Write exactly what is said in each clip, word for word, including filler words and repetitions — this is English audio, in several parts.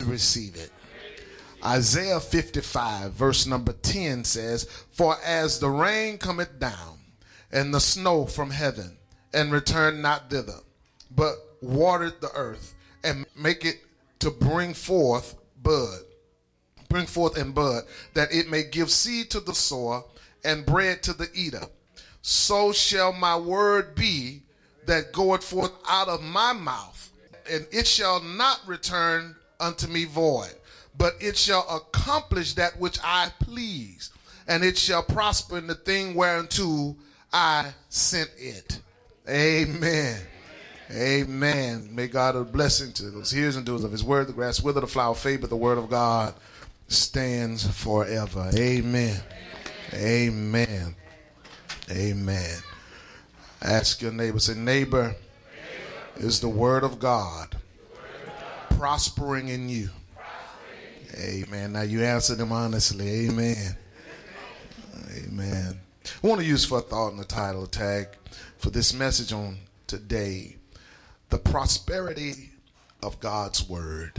Receive it. Isaiah fifty-five verse number ten says, for as the rain cometh down and the snow from heaven, and return not thither, but watereth the earth, and make it to bring forth bud, bring forth and bud, that it may give seed to the sower and bread to the eater, so shall my word be that goeth forth out of my mouth, and it shall not return unto me void, but it shall accomplish that which I please, and it shall prosper in the thing whereunto I sent it. Amen. Amen. May God have a blessing to those hearers and doers of his word. The grass wither, the flower fade, but the word of God stands forever. Amen. Amen. Amen. Ask your neighbor, say, neighbor, is the word of God prospering in you? Amen. Now you answer them honestly. Amen. Amen. I want to use for a thought in the title tag for this message on today, the prosperity of God's word.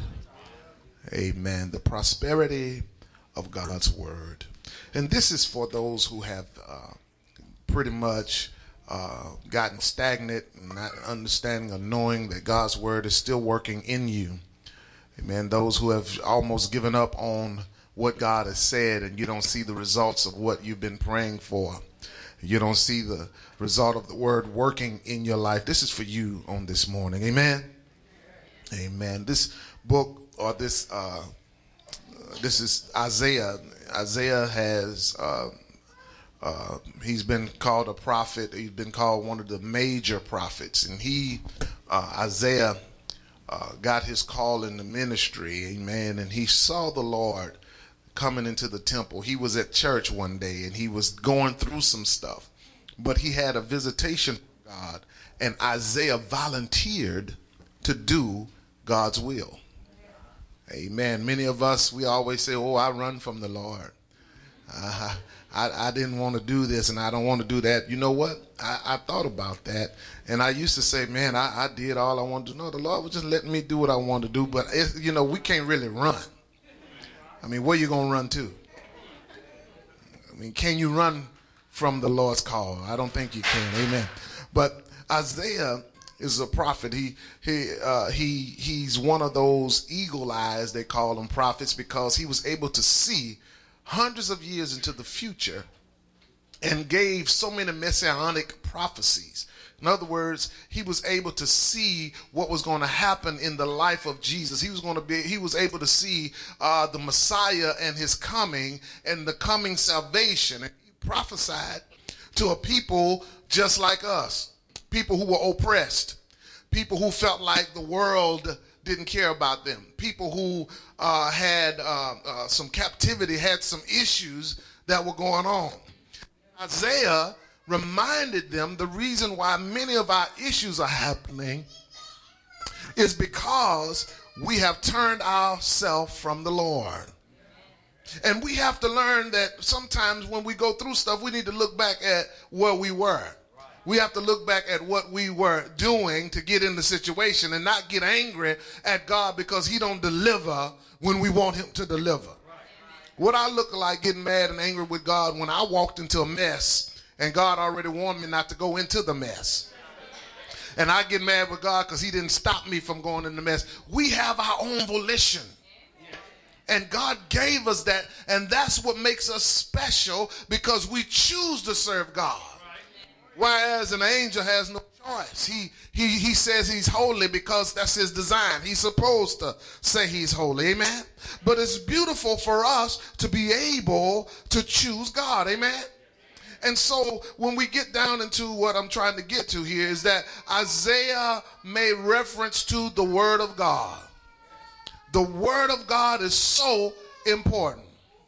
Amen. The prosperity of God's word. And this is for those who have uh, pretty much uh, gotten stagnant, not understanding or knowing that God's word is still working in you. Amen. Those who have almost given up on what God has said, and you don't see the results of what you've been praying for. You don't see the result of the word working in your life. This is for you on this morning. Amen. Amen. This book, or this uh, this is Isaiah. Isaiah has uh, uh, he's been called a prophet. He's been called one of the major prophets, and he uh, Isaiah uh, got his call in the ministry. Amen. And he saw the Lord coming into the temple. He was at church one day and he was going through some stuff, but he had a visitation from God, and Isaiah volunteered to do God's will. Amen. Many of us, we always say, oh, I run from the Lord. Uh, I, I didn't want to do this and I don't want to do that. You know what? I, I thought about that, and I used to say, man, I, I did all I wanted to do. No, the Lord was just letting me do what I wanted to do, but it's, you know, we can't really run. I mean, where you going to run to? I mean, can you run from the Lord's call? I don't think you can. Amen. But Isaiah is a prophet. He he uh, he he's one of those eagle eyes, they call them prophets, because he was able to see hundreds of years into the future and gave so many messianic prophecies. In other words, he was able to see what was going to happen in the life of Jesus. He was going to be, he was able to see uh, the Messiah and his coming and the coming salvation. And he prophesied to a people just like us, people who were oppressed, people who felt like the world didn't care about them, people who uh, had uh, uh, some captivity, had some issues that were going on. Isaiah reminded them the reason why many of our issues are happening is because we have turned ourselves from the Lord. And we have to learn that sometimes when we go through stuff, we need to look back at where we were. We have to look back at what we were doing to get in the situation and not get angry at God because he don't deliver when we want him to deliver. What I look like getting mad and angry with God when I walked into a mess and God already warned me not to go into the mess. And I get mad with God because he didn't stop me from going in the mess. We have our own volition. And God gave us that. And that's what makes us special, because we choose to serve God. Whereas an angel has no choice. He, he, he says he's holy because that's his design. He's supposed to say he's holy. Amen. But it's beautiful for us to be able to choose God. Amen. And so when we get down into what I'm trying to get to here is that Isaiah made reference to the word of God. The word of God is so important.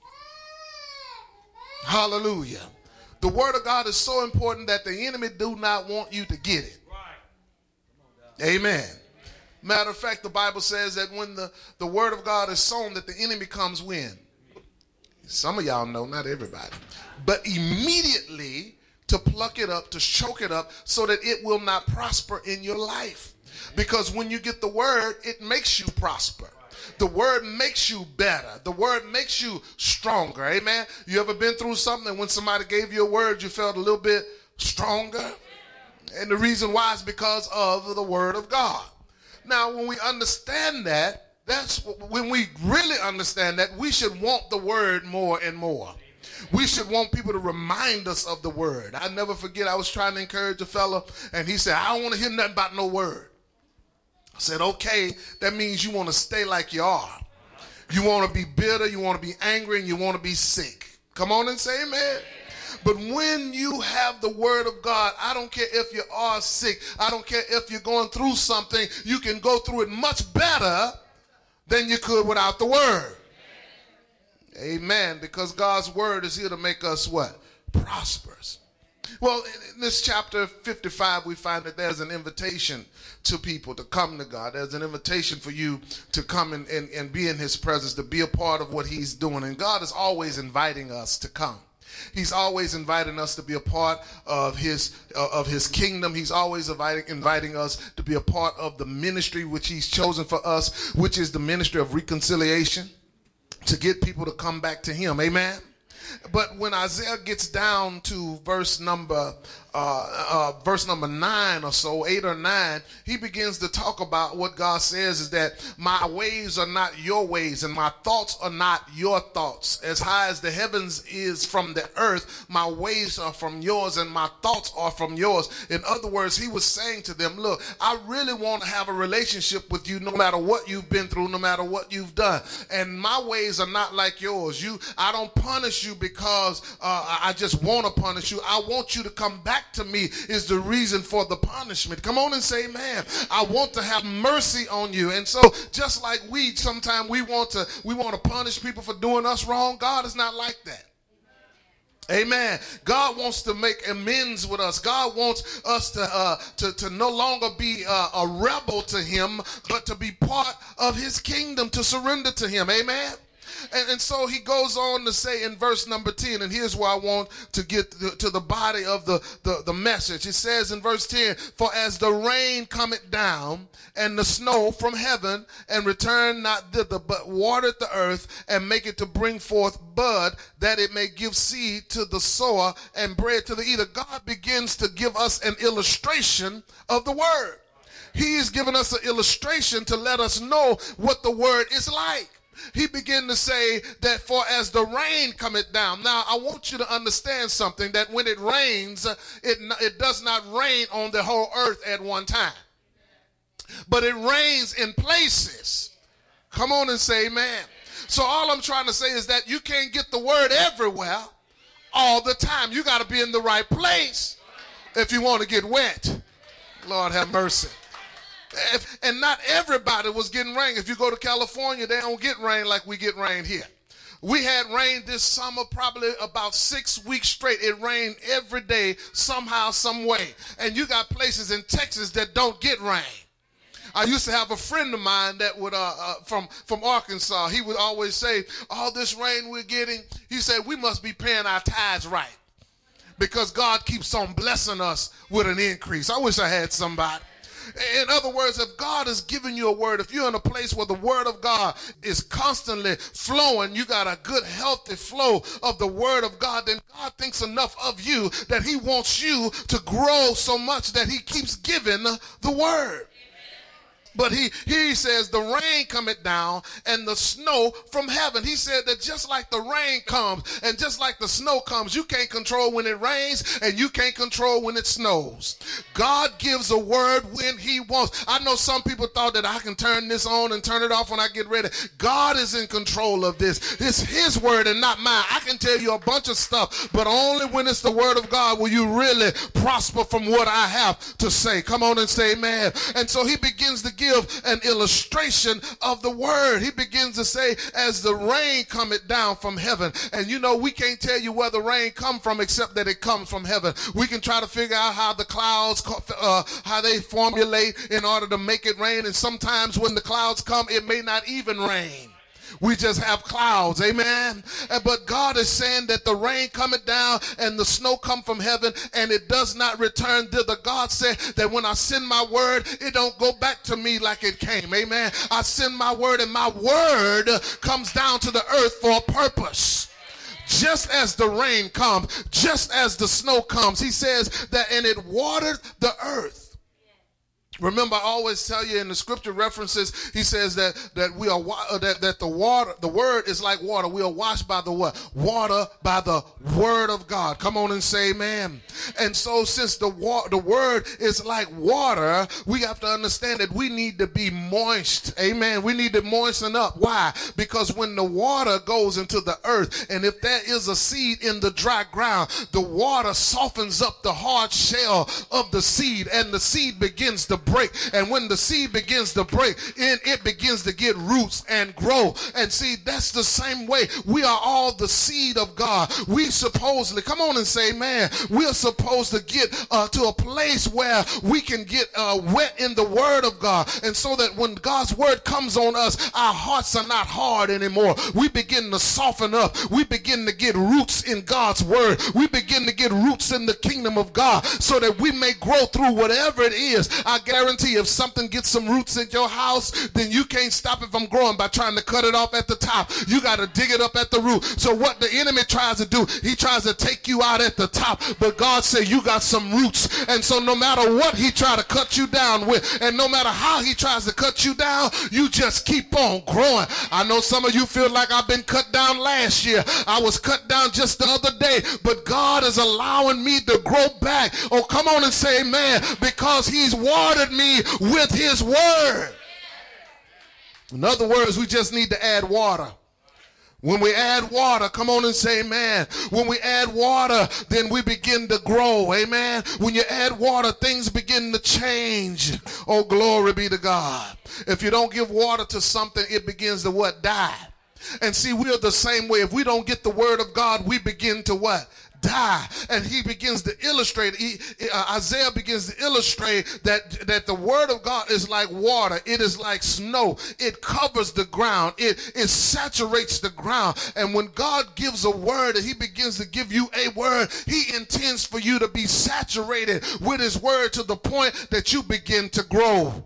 Hallelujah. The word of God is so important that the enemy do not want you to get it. Amen. Matter of fact, the Bible says that when the, the word of God is sown, that the enemy comes when? Some of y'all know, not everybody. But immediately to pluck it up, to choke it up, so that it will not prosper in your life. Because when you get the word, it makes you prosper. The word makes you better. The word makes you stronger. Amen. You ever been through something and when somebody gave you a word, you felt a little bit stronger? And the reason why is because of the word of God. Now, when we understand that, that's when we really understand that we should want the word more and more. We should want people to remind us of the word. I never forget, I was trying to encourage a fella, and he said, I don't want to hear nothing about no word. I said, okay, that means you want to stay like you are. You want to be bitter, you want to be angry, and you want to be sick. Come on and say amen. But when you have the word of God, I don't care if you are sick, I don't care if you're going through something, you can go through it much better than you could without the word. Amen. Because God's word is here to make us what? Prosperous. Well, in this chapter fifty-five, we find that there's an invitation to people to come to God. There's an invitation for you to come and, and, and be in his presence, to be a part of what he's doing. And God is always inviting us to come. He's always inviting us to be a part of his uh, of his kingdom. He's always inviting, inviting us to be a part of the ministry which he's chosen for us, which is the ministry of reconciliation, to get people to come back to him. Amen. But when Isaiah gets down to verse number uh, uh, verse number nine or so, eight or nine, he begins to talk about what God says is that my ways are not your ways and my thoughts are not your thoughts. As high as the heavens is from the earth, my ways are from yours and my thoughts are from yours. In other words, he was saying to them, look, I really want to have a relationship with you no matter what you've been through, no matter what you've done. And my ways are not like yours. You, I don't punish you because uh, I just want to punish you. I want you to come back to me is the reason for the punishment. Come on and say, man, I want to have mercy on you. And so just like we sometimes we want to we want to punish people for doing us wrong, God is not like that. Amen. God wants to make amends with us. God wants us to uh, to, to no longer be uh, a rebel to him, but to be part of his kingdom, to surrender to him. Amen. And, and so he goes on to say in verse number ten, and here's where I want to get to, to the body of the, the, the message. It says in verse ten, for as the rain cometh down and the snow from heaven and return not thither, but watereth the earth and make it to bring forth bud, that it may give seed to the sower and bread to the eater. God begins to give us an illustration of the word. He is giving us an illustration to let us know what the word is like. He began to say that for as the rain cometh down. Now, I want you to understand something, that when it rains, it, it does not rain on the whole earth at one time. But it rains in places. Come on and say amen. So all I'm trying to say is that you can't get the word everywhere all the time. You got to be in the right place if you want to get wet. Lord have mercy. If, and not everybody was getting rain. If you go to California, they don't get rain like we get rain here. We had rain this summer probably about six weeks straight. It rained every day, somehow, some way. And you got places in Texas that don't get rain. I used to have a friend of mine that would, uh, uh, from, from Arkansas, he would always say, all this rain we're getting, he said, we must be paying our tithes right, because God keeps on blessing us with an increase. I wish I had somebody. In other words, if God is giving you a word, if you're in a place where the word of God is constantly flowing, you got a good, healthy flow of the word of God, then God thinks enough of you that he wants you to grow so much that he keeps giving the word. But he, he says the rain cometh down and the snow from heaven. He said that just like the rain comes and just like the snow comes, you can't control when it rains and you can't control when it snows. God gives a word when he wants. I know some people thought that I can turn this on and turn it off when I get ready. God is in control of this. It's his word and not mine. I can tell you a bunch of stuff, but only when it's the word of God will you really prosper from what I have to say. Come on and say amen. And so he begins to give give an illustration of the word. He begins to say, as the rain cometh down from heaven. And you know, we can't tell you where the rain come from except that it comes from heaven. We can try to figure out how the clouds, uh, how they formulate in order to make it rain. And sometimes when the clouds come, it may not even rain. We just have clouds, amen. And- But God is saying that the rain cometh down and the snow come from heaven and it does not return thither. God said that when I send my word, it don't go back to me like it came, amen. I send my word and my word comes down to the earth for a purpose. Just as the rain comes, just as the snow comes, he says that, and it watered the earth. Remember, I always tell you in the scripture references, he says that that we are uh, that that the water, the word is like water. We are washed by the what? Water, by the word of God. Come on and say amen. And so, since the wa- the word is like water, we have to understand that we need to be moist. Amen. We need to moisten up. Why? Because when the water goes into the earth, and if there is a seed in the dry ground, the water softens up the hard shell of the seed, and the seed begins to break. And when the seed begins to break, it, it begins to get roots and grow. And see, that's the same way. We are all the seed of God. We supposedly, come on and say, man, we're supposed to get uh, to a place where we can get uh, wet in the word of God. And so that when God's word comes on us, our hearts are not hard anymore. We begin to soften up. We begin to get roots in God's word. We begin to get roots in the kingdom of God so that we may grow through whatever it is. I guarantee if something gets some roots in your house, then you can't stop it from growing by trying to cut it off at the top. You got to dig it up at the root. So what the enemy tries to do, he tries to take you out at the top, but God said you got some roots. And so no matter what he try to cut you down with, and no matter how he tries to cut you down, you just keep on growing. I know some of you feel like I've been cut down last year. I was cut down just the other day, but God is allowing me to grow back. Oh, come on and say amen, because he's watered me with his word. In other words, we just need to add water. When we add water, come on and say amen. When we add water, then we begin to grow, amen. When you add water, things begin to change. Oh, glory be to God. If you don't give water to something, it begins to what? Die. And see, we're the same way. If we don't get the word of God, we begin to what? Die. And he begins to illustrate, he, uh, Isaiah begins to illustrate that, that the word of God is like water. It is like snow. It covers the ground. It, it saturates the ground. And when God gives a word and he begins to give you a word, he intends for you to be saturated with his word to the point that you begin to grow.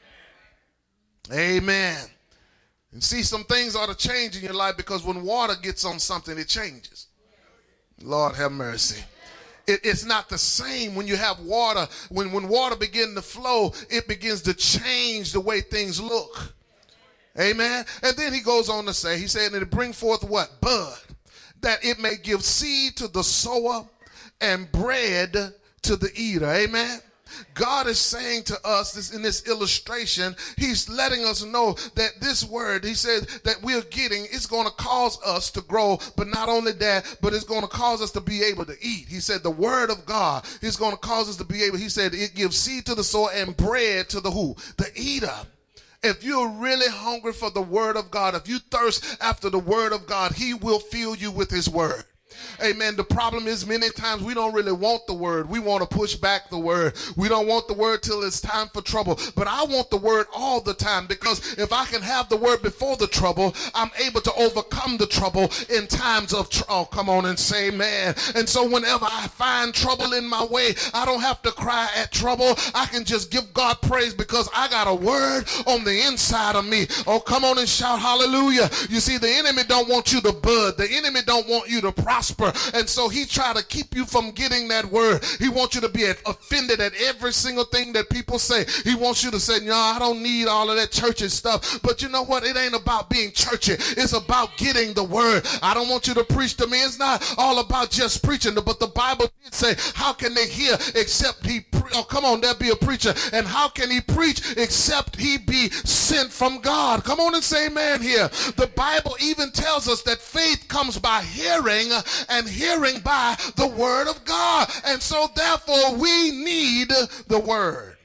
Amen. Amen. And see, some things ought to change in your life, because when water gets on something, it changes. Lord have mercy. It, it's not the same when you have water. When, when water begins to flow, it begins to change the way things look. Amen. And then he goes on to say, he said, and it bring forth what? Bud, that it may give seed to the sower and bread to the eater. Amen. God is saying to us this in this illustration, he's letting us know that this word, he says, that we're getting, it's going to cause us to grow, but not only that, but it's going to cause us to be able to eat. He said the word of God is going to cause us to be able, he said it gives seed to the sower and bread to the who? The eater. If you're really hungry for the word of God, if you thirst after the word of God, he will fill you with his word. Amen. The problem is many times we don't really want the word. We want to push back the word. We don't want the word till it's time for trouble. But I want the word all the time, because if I can have the word before the trouble, I'm able to overcome the trouble in times of trouble. Oh, come on and say amen. And so whenever I find trouble in my way, I don't have to cry at trouble. I can just give God praise, because I got a word on the inside of me. Oh, come on and shout hallelujah. You see, the enemy don't want you to bud. The enemy don't want you to prosper. And so he try to keep you from getting that word. He wants you to be offended at every single thing that people say. He wants you to say, no, I don't need all of that churchy stuff. But you know what? It ain't about being churchy. It's about getting the word. I don't want you to preach to me. It's not all about just preaching. But the Bible did say, how can they hear except he pre- oh, come on, there be a preacher. And how can he preach except he be sent from God? Come on and say amen here. The Bible even tells us that faith comes by hearing, and hearing by the word of God. And so therefore we need the word.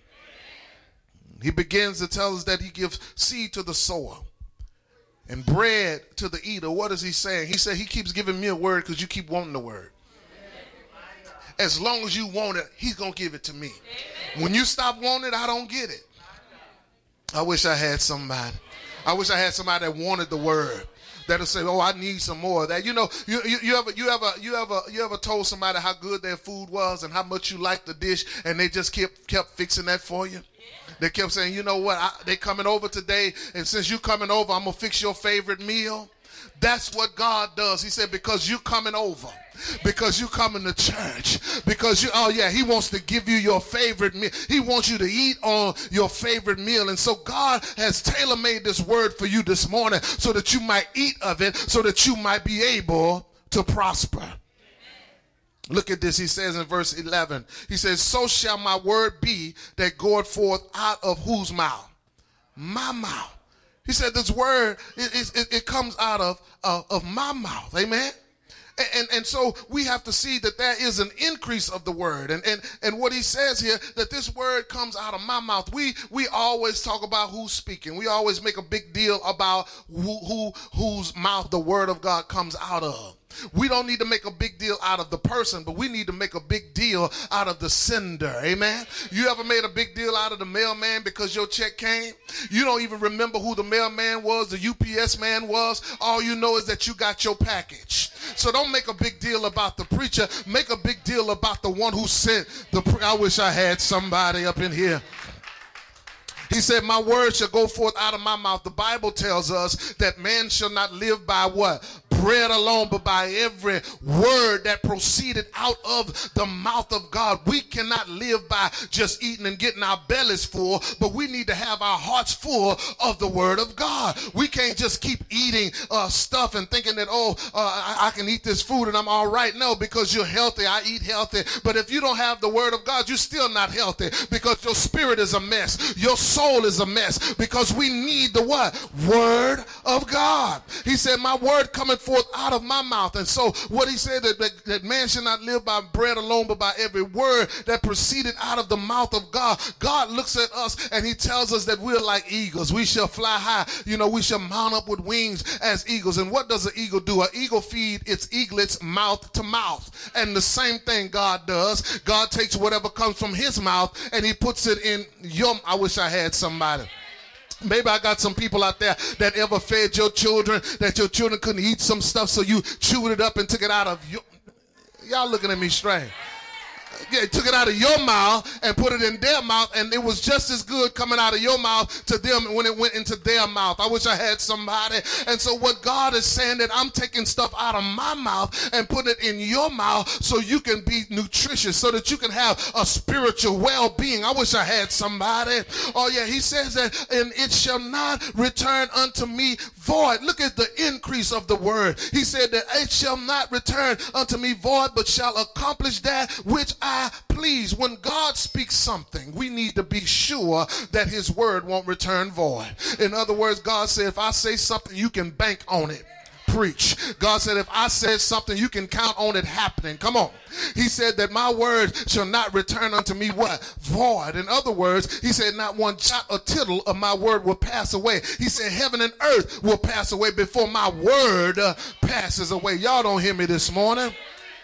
He begins to tell us that he gives seed to the sower and bread to the eater. What is he saying? He said he keeps giving me a word because you keep wanting the word. As long as you want it, he's going to give it to me. When you stop wanting it, I don't get it. I wish I had somebody. I wish I had somebody that wanted the word. That'll say, "Oh, I need some more of that." You know, you, you you ever you ever you ever you ever told somebody how good their food was and how much you liked the dish, and they just kept kept fixing that for you. They kept saying, "You know what? I, they coming over today, and since you coming over, I'm gonna fix your favorite meal." That's what God does. He said, because you coming over, because you coming to church, because you, oh yeah, he wants to give you your favorite meal. He wants you to eat on your favorite meal. And so God has tailor-made this word for you this morning so that you might eat of it, so that you might be able to prosper. Look at this. He says in verse eleven, he says, so shall my word be that goeth forth out of whose mouth? My mouth. He said this word, it, it, it comes out of, uh, of my mouth. Amen. And, and, and so we have to see that there is an increase of the word. And, and, and what he says here, that this word comes out of my mouth. We, we always talk about who's speaking. We always make a big deal about who, who, whose mouth the word of God comes out of. We don't need to make a big deal out of the person, but we need to make a big deal out of the sender. Amen. You ever made a big deal out of the mailman because your check came? You don't even remember who the mailman was, the U P S man was. All you know is that you got your package. So don't make a big deal about the preacher. Make a big deal about the one who sent the pre- I wish I had somebody up in here. He said, my word shall go forth out of my mouth. The Bible tells us that man shall not live by what? Bread alone, but by every word that proceeded out of the mouth of God. We cannot live by just eating and getting our bellies full, but we need to have our hearts full of the word of God. We can't just keep eating uh, stuff and thinking that, oh, uh, I, I can eat this food and I'm all right. No, because you're healthy, I eat healthy. But if you don't have the word of God, you're still not healthy, because your spirit is a mess. Your soul is a mess, because we need the what? Word of God. He said, my word cometh forth out of my mouth. And so what he said, that, that, that man should not live by bread alone, but by every word that proceeded out of the mouth of God. God looks at us and he tells us that we're like eagles. We shall fly high. You know, we shall mount up with wings as eagles. And what does an eagle do? An eagle feed its eaglets mouth to mouth. And the same thing God does. God takes whatever comes from his mouth and he puts it in your, I wish I had somebody. Maybe I got some people out there that ever fed your children, that your children couldn't eat some stuff, so you chewed it up and took it out of your... Y'all looking at me strange. Yeah, took it out of your mouth and put it in their mouth, and it was just as good coming out of your mouth to them when it went into their mouth. I wish I had somebody. And so what God is saying, that I'm taking stuff out of my mouth and putting it in your mouth so you can be nutritious, so that you can have a spiritual well-being. I wish I had somebody. Oh yeah, he says that, and it shall not return unto me void. Look at the increase of the word. He said that it shall not return unto me void, but shall accomplish that which I please. When God speaks something, we need to be sure that his word won't return void. In other words, God said, if I say something, you can bank on it. Preach. God said, if I said something, you can count on it happening. Come on. He said that my word shall not return unto me what? Void. In other words, he said not one jot or tittle of my word will pass away. He said heaven and earth will pass away before my word uh, passes away. Y'all don't hear me this morning.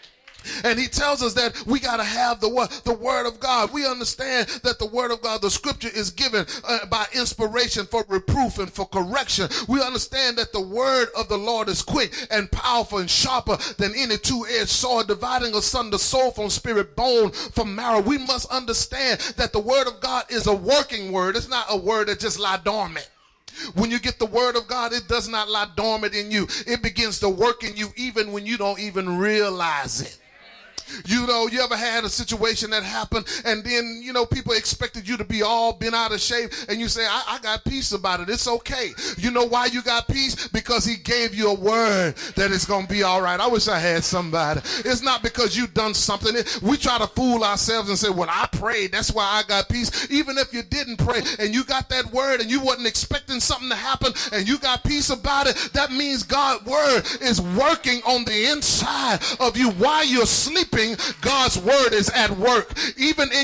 And he tells us that we got to have the what? The word of God. We understand that the word of God, the scripture, is given uh, by inspiration for reproof and for correction. We understand that the word of the Lord is quick and powerful and sharper than any two-edged sword, dividing asunder soul from spirit, bone from marrow. We must understand that the word of God is a working word. It's not a word that just lie dormant. When you get the word of God, it does not lie dormant in you. It begins to work in you even when you don't even realize it. You know, you ever had a situation that happened and then, you know, people expected you to be all bent out of shape and you say, I, I got peace about it. It's okay. You know why you got peace? Because he gave you a word that it's going to be all right. I wish I had somebody. It's not because you've done something. We try to fool ourselves and say, well, I prayed. That's why I got peace. Even if you didn't pray and you got that word and you wasn't expecting something to happen and you got peace about it, that means God's word is working on the inside of you while you're sleeping. God's word is at work. Even in your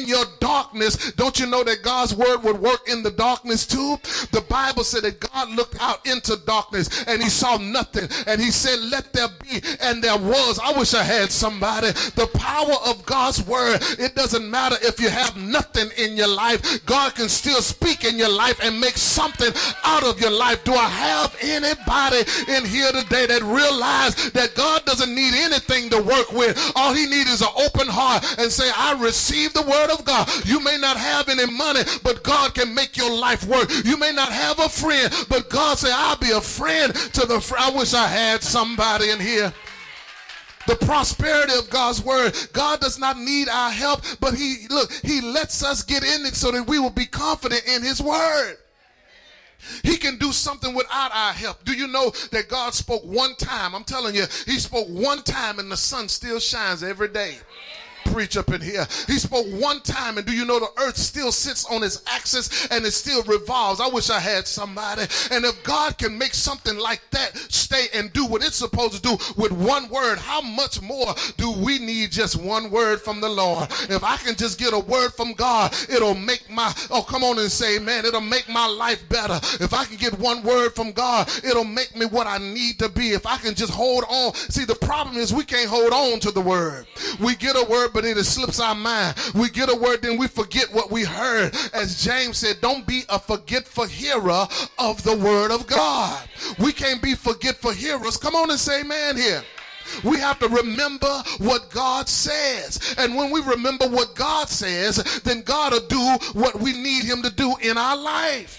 darkness, don't you know that God's word would work in the darkness too? The Bible said that God looked out into darkness and he saw nothing, and he said, let there be, and there was. I wish I had somebody. The power of God's word, it doesn't matter if you have nothing in your life. God can still speak in your life and make something out of your life. Do I have anybody in here today that realize that God doesn't need anything to work with? All he needs is an open heart and say, I receive the word of God. You may not have any money, but God can make your life work. You may not have a friend, but God say, I'll be a friend to the friend. I wish I had somebody in here. The prosperity of God's word. God does not need our help, but he, look, he lets us get in it so that we will be confident in his word. He can do something without our help. Do you know that God spoke one time? I'm telling you, he spoke one time and the sun still shines every day. Preach up in here. He spoke one time, and do you know the earth still sits on its axis and it still revolves? I wish I had somebody. And if God can make something like that stay and do what it's supposed to do with one word, how much more do we need just one word from the Lord? If I can just get a word from God, it'll make my, oh, come on and say, man, it'll make my life better. If I can get one word from God, it'll make me what I need to be. If I can just hold on. See, the problem is we can't hold on to the word. We get a word, but it slips our mind. We get a word, then we forget what we heard. As James said, don't be a forgetful hearer of the word of God. We can't be forgetful hearers. Come on and say amen here. We have to remember what God says. And when we remember what God says, then God will do what we need him to do in our life.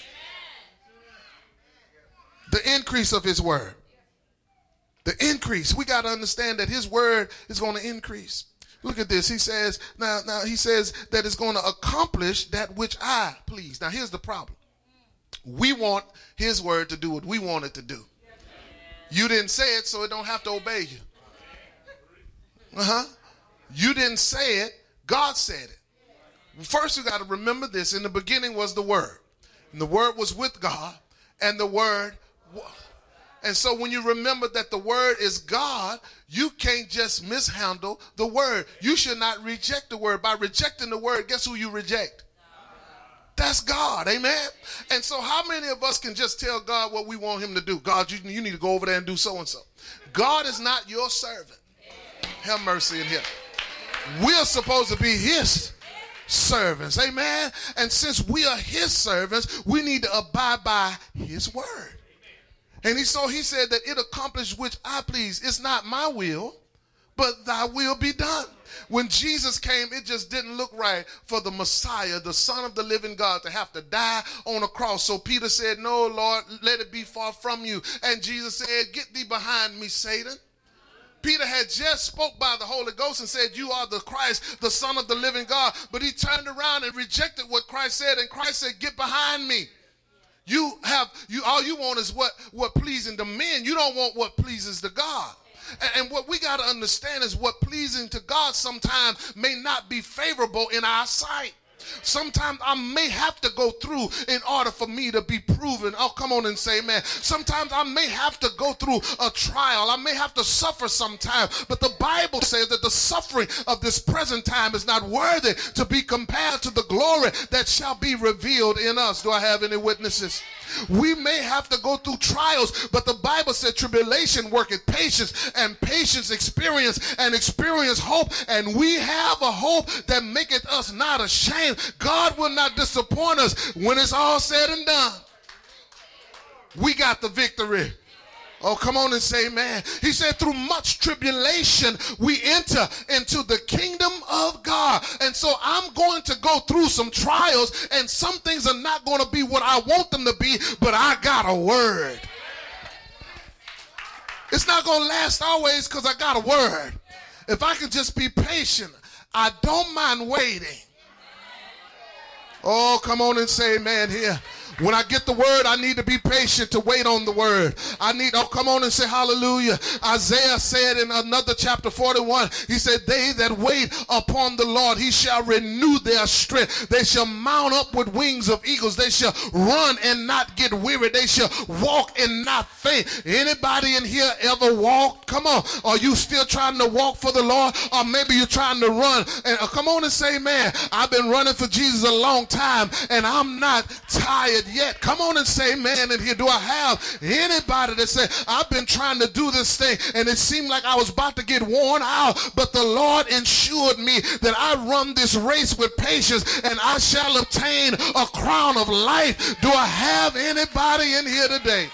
The increase of his word. The increase. We got to understand that his word is going to increase. Look at this. He says, now, now he says that it's going to accomplish that which I please. Now here's the problem. We want his word to do what we want it to do. You didn't say it, so it don't have to obey you. Uh-huh. You didn't say it, God said it. First, you got to remember this. In the beginning was the word. And the word was with God, and the word was. And so when you remember that the word is God, you can't just mishandle the word. You should not reject the word. By rejecting the word, guess who you reject? That's God. Amen. And so how many of us can just tell God what we want him to do? God, you, you need to go over there and do so and so. God is not your servant. Have mercy in here. We're supposed to be his servants. Amen. And since we are his servants, we need to abide by his word. And he, so he said that it accomplished which I please. It's not my will, but thy will be done. When Jesus came, it just didn't look right for the Messiah, the Son of the living God, to have to die on a cross. So Peter said, no, Lord, let it be far from you. And Jesus said, get thee behind me, Satan. Peter had just spoke by the Holy Ghost and said, you are the Christ, the Son of the living God. But he turned around and rejected what Christ said. And Christ said, get behind me. You have, you all you want is what, what pleasing to men. You don't want what pleases to God. And, and what we got to understand is what pleasing to God sometimes may not be favorable in our sight. Sometimes I may have to go through in order for me to be proven. Oh, come on and say amen. Sometimes I may have to go through a trial. I may have to suffer sometimes. But the Bible says that the suffering of this present time is not worthy to be compared to the glory that shall be revealed in us. Do I have any witnesses? We may have to go through trials, but the Bible said tribulation worketh patience, and patience experience, and experience hope. And we have a hope that maketh us not ashamed. God will not disappoint us when it's all said and done. We got the victory. Oh, come on and say amen. He said through much tribulation we enter into the kingdom of God. And so I'm going to go through some trials, and some things are not going to be what I want them to be, but I got a word. It's not going to last always because I got a word. If I can just be patient, I don't mind waiting. Oh, come on and say amen here. When I get the word, I need to be patient to wait on the word. I need, oh, come on and say hallelujah. Isaiah said in another chapter forty-one, he said, they that wait upon the Lord, he shall renew their strength. They shall mount up with wings of eagles. They shall run and not get weary. They shall walk and not faint. Anybody in here ever walked? Come on. Are you still trying to walk for the Lord? Or maybe you're trying to run. And uh, come on and say, man, I've been running for Jesus a long time and I'm not tired yet. Come on and say, man, in here, do I have anybody that say, I've been trying to do this thing and it seemed like I was about to get worn out, but the Lord ensured me that I run this race with patience and I shall obtain a crown of life. Do I have anybody in here today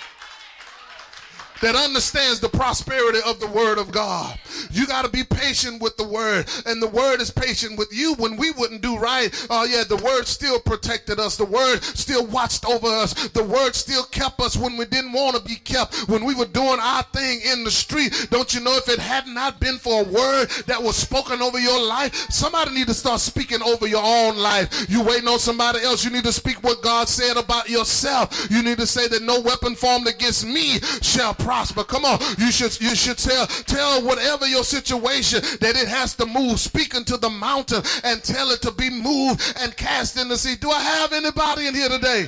that understands the prosperity of the word of God? You got to be patient with the word, and the word is patient with you. When we wouldn't do right, oh yeah, the word still protected us. The word still watched over us. The word still kept us when we didn't want to be kept, when we were doing our thing in the street. Don't you know, if it had not been for a word that was spoken over your life, somebody need to start speaking over your own life. You waiting on somebody else. You need to speak what God said about yourself. You need to say that no weapon formed against me shall prosper. Prosper. Come on, you should you should tell tell whatever your situation that it has to move. Speak into the mountain and tell it to be moved and cast in the sea. Do I have anybody in here today?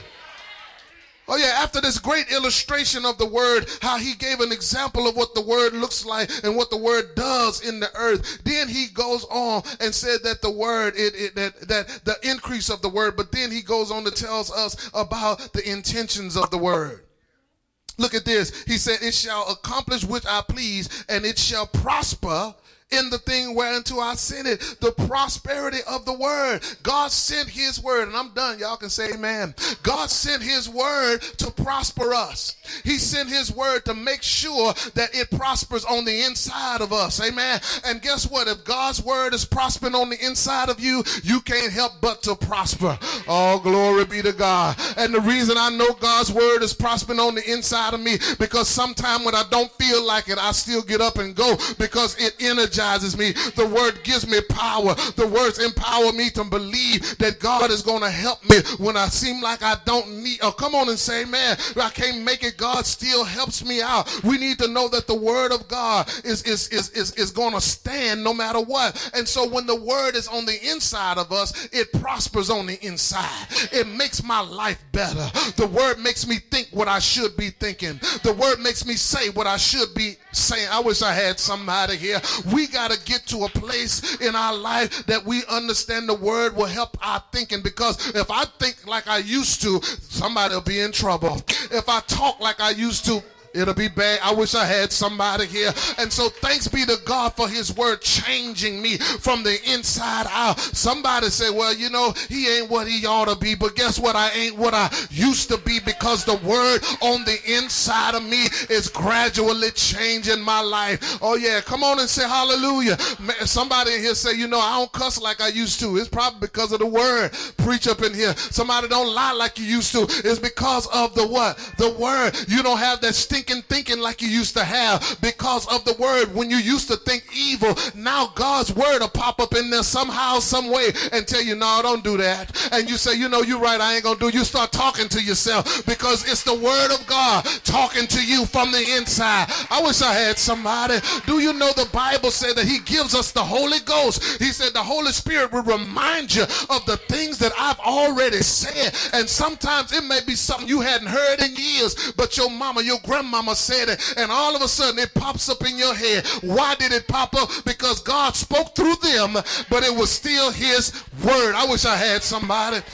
Oh yeah, after this great illustration of the word, how he gave an example of what the word looks like and what the word does in the earth, then he goes on and said that the word, it, it that, that the increase of the word, but then he goes on to tell us about the intentions of the word. Look at this. He said, it shall accomplish which I please, and it shall prosper in the thing whereunto I sent it. The prosperity of the word. God sent his word, and I'm done. Y'all can say amen. God sent his word to prosper us. He sent his word to make sure that it prospers on the inside of us. Amen. And guess what? If God's word is prospering on the inside of you, you can't help but to prosper. Oh, glory be to God. And the reason I know God's word is prospering on the inside of me, because sometime when I don't feel like it, I still get up and go, because it energizes me. The word gives me power. The words empower me to believe that God is going to help me when I seem like I don't need. Oh, come on and say, man, I can't make it. God still helps me out. We need to know that the word of God is, is, is, is, is going to stand no matter what. And so when the word is on the inside of us, it prospers on the inside. It makes my life better. The word makes me think what I should be thinking. The word makes me say what I should be saying. I wish I had somebody here. We got to get to a place in our life that we understand the word will help our thinking, because if I think like I used to, somebody will be in trouble. If I talk like I used to, it'll be bad. I wish I had somebody here. And so thanks be to God for his word changing me from the inside out. Somebody say, well, you know, he ain't what he ought to be. But guess what? I ain't what I used to be, because the word on the inside of me is gradually changing my life. Oh yeah, come on and say hallelujah. Somebody in here say, you know, I don't cuss like I used to. It's probably because of the word. Preach up in here. Somebody don't lie like you used to. It's because of the what? The word. You don't have that stink thinking like you used to have, because of the word. When you used to think evil, now God's word will pop up in there somehow, some way, and tell you, no, don't do that. And you say, you know, you're right, I ain't gonna do it. You start talking to yourself, because it's the word of God talking to you from the inside. I wish I had somebody. Do you know the Bible said that he gives us the Holy Ghost? He said the Holy Spirit will remind you of the things that I've already said. And sometimes it may be something you hadn't heard in years, but your mama, your grandma Mama said it, and all of a sudden it pops up in your head. Why did it pop up? Because God spoke through them, but it was still his word. I wish I had somebody.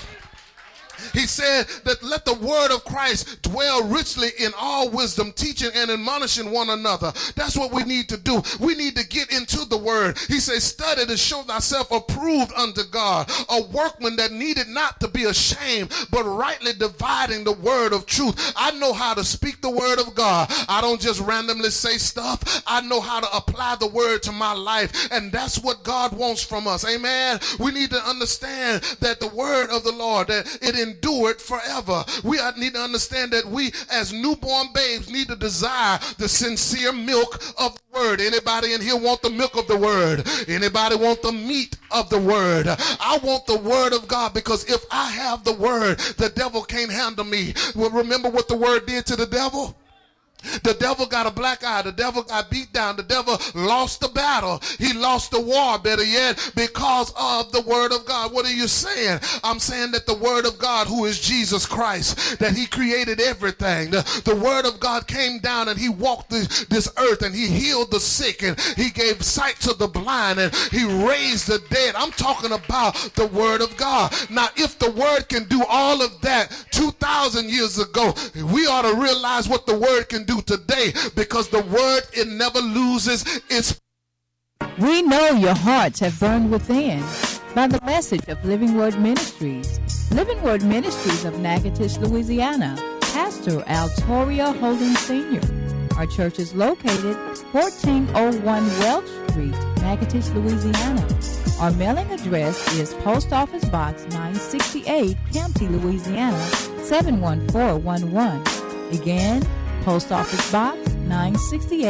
He said that let the word of Christ dwell richly in all wisdom, teaching and admonishing one another. That's what we need to do. We need to get into the word. He says, study to show thyself approved unto God, a workman that needed not to be ashamed, but rightly dividing the word of truth. I know how to speak the word of God. I don't just randomly say stuff. I know how to apply the word to my life, and that's what God wants from us. Amen. We need to understand that the word of the Lord, that it endured forever. We need to understand that we as newborn babes need to desire the sincere milk of the word. Anybody in here want the milk of the word? Anybody want the meat of the word? I want the word of God, because if I have the word, the devil can't handle me. Well, remember what the word did to the devil? The devil got a black eye. The devil got beat down. The devil lost the battle. He lost the war, better yet, because of the word of God. What are you saying? I'm saying that the word of God, who is Jesus Christ, that he created everything. The, the word of God came down and he walked this, this earth, and he healed the sick, and he gave sight to the blind, and he raised the dead. I'm talking about the word of God. Now, if the word can do all of that two thousand years ago, we ought to realize what the word can do today, because the word, it never loses its. We know your hearts have burned within by the message of Living Word Ministries. Living Word Ministries of Natchitoches, Louisiana. Pastor Altoria Holden Senior Our church is located fourteen oh one Welch Street, Natchitoches, Louisiana. Our mailing address is Post Office Box nine sixty-eight, Campty, Louisiana seven one four one one. Again, Post Office Box nine sixty-eight.